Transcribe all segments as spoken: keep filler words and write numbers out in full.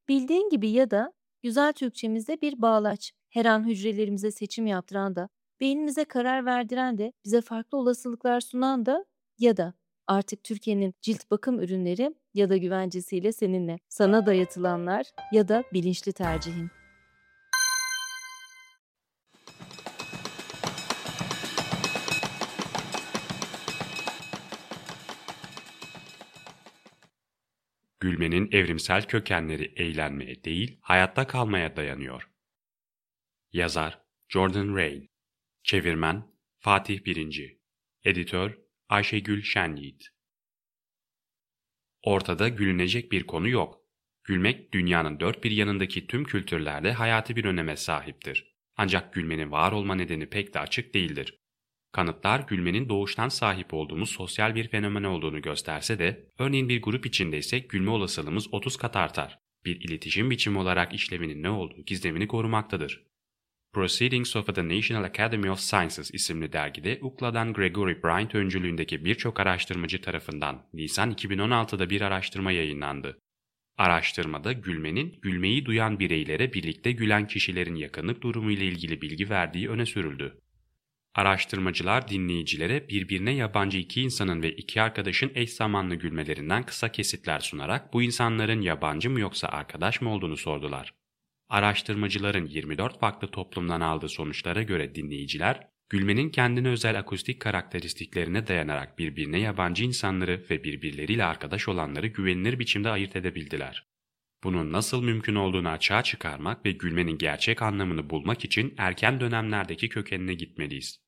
Bildiğin gibi ya da güzel Türkçemizde bir bağlaç. Her an hücrelerimize seçim yaptıran da, beynimize karar verdiren de, bize farklı olasılıklar sunan da ya da artık Türkiye'nin cilt bakım ürünleri ya da güvencesiyle seninle. Sana dayatılanlar ya da bilinçli tercihin. Gülmenin evrimsel kökenleri eğlenmeye değil, hayatta kalmaya dayanıyor. Yazar Jordan Rain, çevirmen Fatih Birinci, editör Ayşegül Şenyiğit. Ortada gülünecek bir konu yok. Gülmek dünyanın dört bir yanındaki tüm kültürlerde hayati bir öneme sahiptir. Ancak gülmenin var olma nedeni pek de açık değildir. Kanıtlar gülmenin doğuştan sahip olduğumuz sosyal bir fenomen olduğunu gösterse de, örneğin bir grup içinde ise gülme olasılığımız otuz kat artar. Bir iletişim biçimi olarak işlevinin ne olduğu gizemini korumaktadır. Proceedings of the National Academy of Sciences isimli dergide U C L A'dan Gregory Bryant öncülüğündeki birçok araştırmacı tarafından Nisan iki bin on altıda bir araştırma yayınlandı. Araştırmada gülmenin, gülmeyi duyan bireylere birlikte gülen kişilerin yakınlık durumu ile ilgili bilgi verdiği öne sürüldü. Araştırmacılar dinleyicilere birbirine yabancı iki insanın ve iki arkadaşın eş zamanlı gülmelerinden kısa kesitler sunarak bu insanların yabancı mı yoksa arkadaş mı olduğunu sordular. Araştırmacıların yirmi dört farklı toplumdan aldığı sonuçlara göre dinleyiciler, gülmenin kendine özel akustik karakteristiklerine dayanarak birbirine yabancı insanları ve birbirleriyle arkadaş olanları güvenilir biçimde ayırt edebildiler. Bunun nasıl mümkün olduğunu açığa çıkarmak ve gülmenin gerçek anlamını bulmak için erken dönemlerdeki kökenine gitmeliyiz.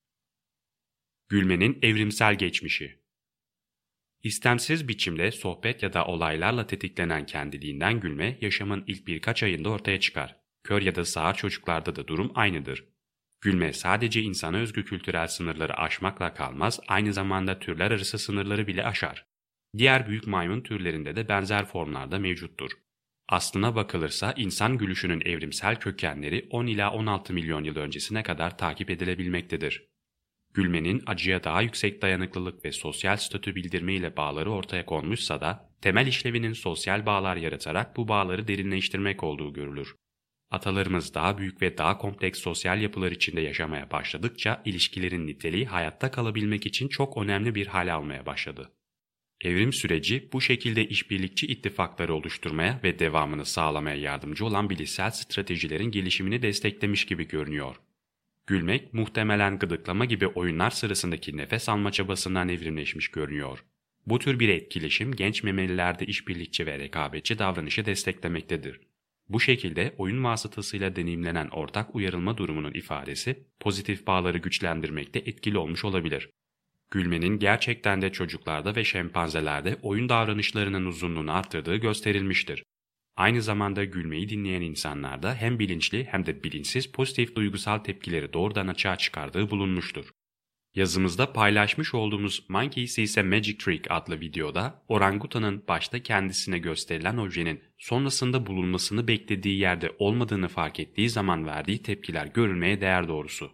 Gülmenin evrimsel geçmişi. İstemsiz biçimde sohbet ya da olaylarla tetiklenen kendiliğinden gülme yaşamın ilk birkaç ayında ortaya çıkar. Kör ya da sağır çocuklarda da durum aynıdır. Gülme sadece insana özgü kültürel sınırları aşmakla kalmaz, aynı zamanda türler arası sınırları bile aşar. Diğer büyük maymun türlerinde de benzer formlarda mevcuttur. Aslına bakılırsa insan gülüşünün evrimsel kökenleri on ila on altı milyon yıl öncesine kadar takip edilebilmektedir. Gülmenin acıya daha yüksek dayanıklılık ve sosyal statü bildirme ile bağları ortaya konmuşsa da, temel işlevinin sosyal bağlar yaratarak bu bağları derinleştirmek olduğu görülür. Atalarımız daha büyük ve daha kompleks sosyal yapılar içinde yaşamaya başladıkça ilişkilerin niteliği hayatta kalabilmek için çok önemli bir hale almaya başladı. Evrim süreci bu şekilde işbirlikçi ittifakları oluşturmaya ve devamını sağlamaya yardımcı olan bilişsel stratejilerin gelişimini desteklemiş gibi görünüyor. Gülmek muhtemelen gıdıklama gibi oyunlar sırasındaki nefes alma çabasından evrimleşmiş görünüyor. Bu tür bir etkileşim genç memelilerde işbirlikçi ve rekabetçi davranışı desteklemektedir. Bu şekilde oyun vasıtasıyla deneyimlenen ortak uyarılma durumunun ifadesi pozitif bağları güçlendirmekte etkili olmuş olabilir. Gülmenin gerçekten de çocuklarda ve şempanzelerde oyun davranışlarının uzunluğunu arttırdığı gösterilmiştir. Aynı zamanda gülmeyi dinleyen insanlarda hem bilinçli hem de bilinçsiz pozitif duygusal tepkileri doğrudan açığa çıkardığı bulunmuştur. Yazımızda paylaşmış olduğumuz Monkey Sees a Magic Trick adlı videoda orangutanın başta kendisine gösterilen objenin sonrasında bulunmasını beklediği yerde olmadığını fark ettiği zaman verdiği tepkiler görülmeye değer doğrusu.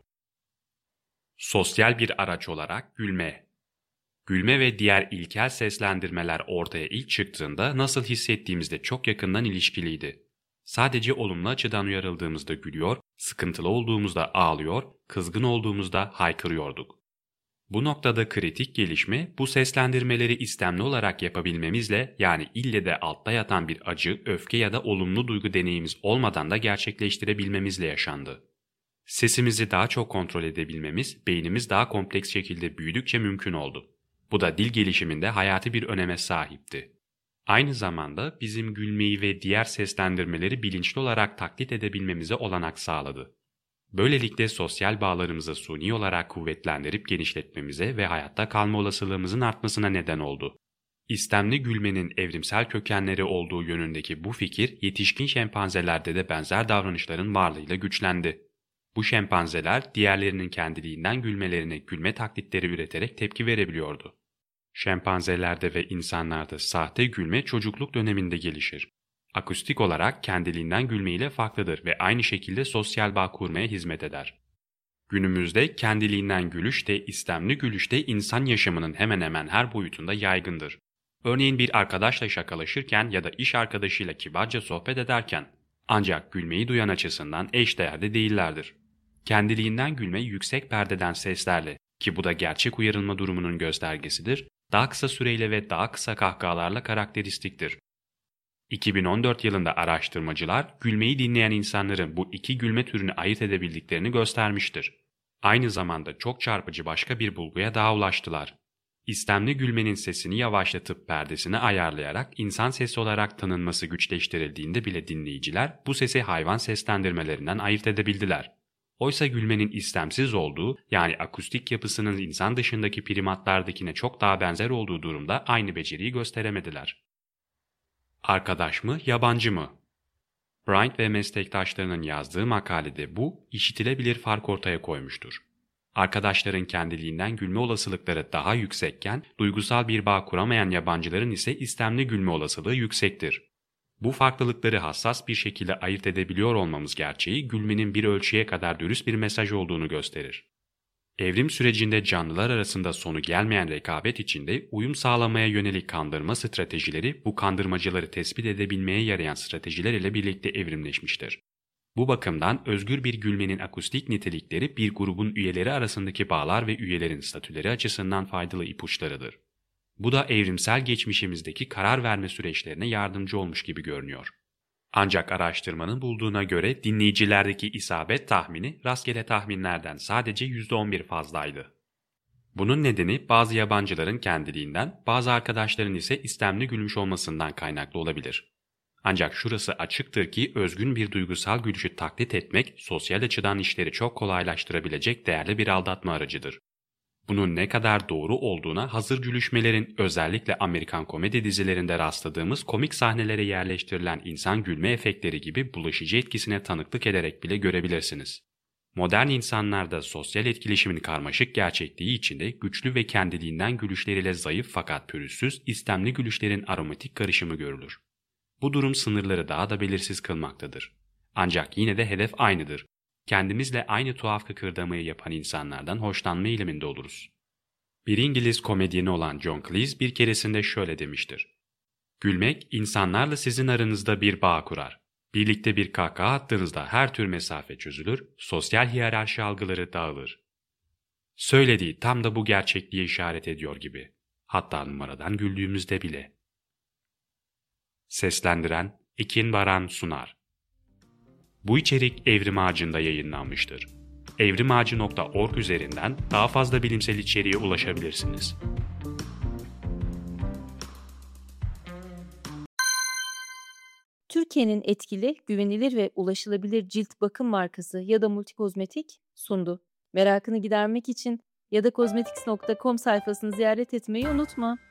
Sosyal bir araç olarak gülme. Gülme ve diğer ilkel seslendirmeler ortaya ilk çıktığında nasıl hissettiğimizle çok yakından ilişkiliydi. Sadece olumlu açıdan uyarıldığımızda gülüyor, sıkıntılı olduğumuzda ağlıyor, kızgın olduğumuzda haykırıyorduk. Bu noktada kritik gelişme bu seslendirmeleri istemli olarak yapabilmemizle, yani ille de altta yatan bir acı, öfke ya da olumlu duygu deneyimimiz olmadan da gerçekleştirebilmemizle yaşandı. Sesimizi daha çok kontrol edebilmemiz, beynimiz daha kompleks şekilde büyüdükçe mümkün oldu. Bu da dil gelişiminde hayati bir öneme sahipti. Aynı zamanda bizim gülmeyi ve diğer seslendirmeleri bilinçli olarak taklit edebilmemize olanak sağladı. Böylelikle sosyal bağlarımızı suni olarak kuvvetlendirip genişletmemize ve hayatta kalma olasılığımızın artmasına neden oldu. İstemli gülmenin evrimsel kökenleri olduğu yönündeki bu fikir yetişkin şempanzelerde de benzer davranışların varlığıyla güçlendi. Bu şempanzeler diğerlerinin kendiliğinden gülmelerine gülme taklitleri üreterek tepki verebiliyordu. Şempanzelerde ve insanlarda sahte gülme çocukluk döneminde gelişir. Akustik olarak kendiliğinden gülme ile farklıdır ve aynı şekilde sosyal bağ kurmaya hizmet eder. Günümüzde kendiliğinden gülüş de istemli gülüş de insan yaşamının hemen hemen her boyutunda yaygındır. Örneğin bir arkadaşla şakalaşırken ya da iş arkadaşıyla kibarca sohbet ederken, ancak gülmeyi duyan açısından eşdeğerde değillerdir. Kendiliğinden gülme yüksek perdeden seslerle, ki bu da gerçek uyarılma durumunun göstergesidir, daha kısa süreyle ve daha kısa kahkahalarla karakteristiktir. iki bin on dört yılında araştırmacılar gülmeyi dinleyen insanların bu iki gülme türünü ayırt edebildiklerini göstermiştir. Aynı zamanda çok çarpıcı başka bir bulguya daha ulaştılar. İstemli gülmenin sesini yavaşlatıp perdesini ayarlayarak insan sesi olarak tanınması güçleştirildiğinde bile dinleyiciler bu sesi hayvan seslendirmelerinden ayırt edebildiler. Oysa gülmenin istemsiz olduğu, yani akustik yapısının insan dışındaki primatlardakine çok daha benzer olduğu durumda aynı beceriyi gösteremediler. Arkadaş mı, yabancı mı? Bryant ve meslektaşlarının yazdığı makalede bu, işitilebilir fark ortaya koymuştur. Arkadaşların kendiliğinden gülme olasılıkları daha yüksekken, duygusal bir bağ kuramayan yabancıların ise istemli gülme olasılığı yüksektir. Bu farklılıkları hassas bir şekilde ayırt edebiliyor olmamız gerçeği, gülmenin bir ölçüye kadar dürüst bir mesaj olduğunu gösterir. Evrim sürecinde canlılar arasında sonu gelmeyen rekabet içinde uyum sağlamaya yönelik kandırma stratejileri bu kandırmacıları tespit edebilmeye yarayan stratejiler ile birlikte evrimleşmiştir. Bu bakımdan özgür bir gülmenin akustik nitelikleri bir grubun üyeleri arasındaki bağlar ve üyelerin statüleri açısından faydalı ipuçlarıdır. Bu da evrimsel geçmişimizdeki karar verme süreçlerine yardımcı olmuş gibi görünüyor. Ancak araştırmanın bulduğuna göre dinleyicilerdeki isabet tahmini rastgele tahminlerden sadece yüzde on bir fazlaydı. Bunun nedeni bazı yabancıların kendiliğinden, bazı arkadaşların ise istemli gülmüş olmasından kaynaklı olabilir. Ancak şurası açıktır ki özgün bir duygusal gülüşü taklit etmek sosyal açıdan işleri çok kolaylaştırabilecek değerli bir aldatma aracıdır. Bunun ne kadar doğru olduğuna hazır gülüşmelerin özellikle Amerikan komedi dizilerinde rastladığımız komik sahnelere yerleştirilen insan gülme efektleri gibi bulaşıcı etkisine tanıklık ederek bile görebilirsiniz. Modern insanlarda sosyal etkileşimin karmaşık gerçekliği içinde güçlü ve kendiliğinden gülüşleriyle zayıf fakat pürüzsüz istemli gülüşlerin aromatik karışımı görülür. Bu durum sınırları daha da belirsiz kılmaktadır. Ancak yine de hedef aynıdır. Kendimizle aynı tuhaf kıkırdamayı yapan insanlardan hoşlanma eğiliminde oluruz. Bir İngiliz komedyeni olan John Cleese bir keresinde şöyle demiştir. Gülmek, insanlarla sizin aranızda bir bağ kurar. Birlikte bir kahkaha attığınızda her tür mesafe çözülür, sosyal hiyerarşi algıları dağılır. Söylediği tam da bu gerçekliğe işaret ediyor gibi. Hatta numaradan güldüğümüzde bile. Seslendiren Ekin Baran Sunar. Bu içerik Evrim Ağacı'nda yayınlanmıştır. evrimağacı nokta org üzerinden daha fazla bilimsel içeriğe ulaşabilirsiniz. Türkiye'nin etkili, güvenilir ve ulaşılabilir cilt bakım markası ya da Multikozmetik sundu. Merakını gidermek için ya da kozmetiks nokta com sayfasını ziyaret etmeyi unutma.